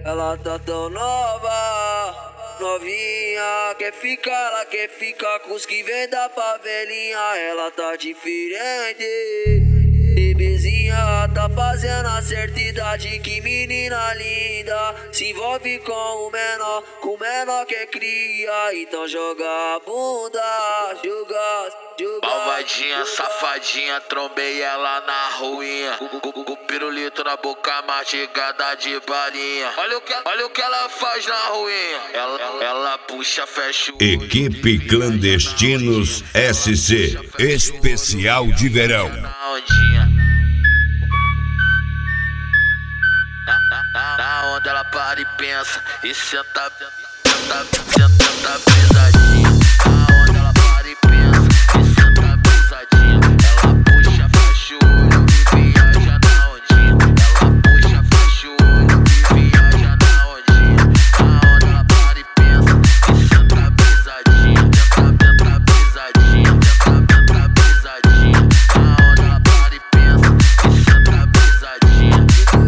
Ela tá tão nova, novinha, ela quer ficar com os que vem da favelinha. Ela tá diferente, bebezinha, tá fazendo a certa idade. Que menina linda, se envolve com o menor que é cria. Então joga a bunda, joga. Malvadinha, safadinha, trombei ela na ruinha. Com pirulito na boca, mastigada de balinha. Olha o que ela faz na ruinha. Ela puxa, fecha o... Equipe Clandestinos SC, especial de verão. Na onda ela para e pensa e senta pesadinha. Na onda ela para e pensa e senta pesadinha. Ela puxa, fecha o olho e viaja na ondinha. Ela puxa, fecha o olho e viaja na ondinha. Na onda ela para e pensa e senta pesadinha. Tenta pesadinha, tenta pesadinha. Na onda ela para e pensa e senta pesadinha.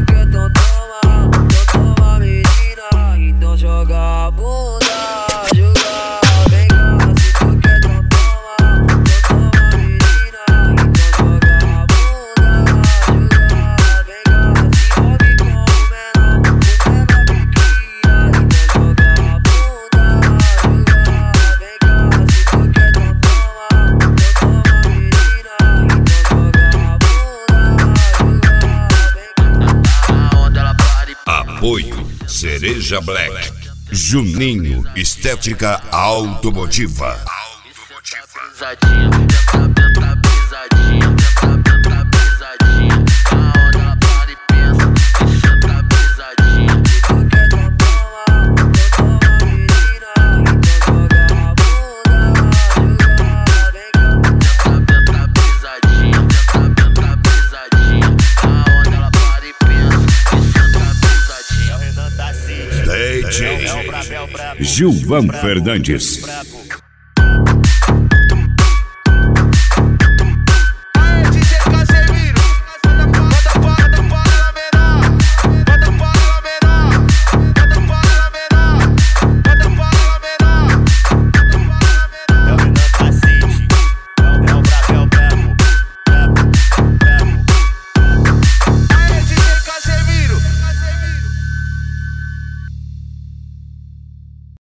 Joga a bunda, joga, vem cá. Se tu quer, então toma, menina. Então joga a bunda, joga, vem cá. Se envolve com o menor que cria. Então joga a bunda, joga, vem cá. Se tu quer, então toma, menina. Então joga a bunda, joga, vem cá. Na onda ela para e Apoio Cereja Black, Juninho Estética Automotiva. Pesadinha, tenta pesadinha, tenta pesadinha. Na onda ela para e pensa e senta pesadinha. Se tu quer, então toma, menina. Então joga a bunda, joga, vem cá. Tenta pesadinha, tenta pesadinha. Na onda ela para e pensa e senta pesadinha. DJ Gilvan Fernandes.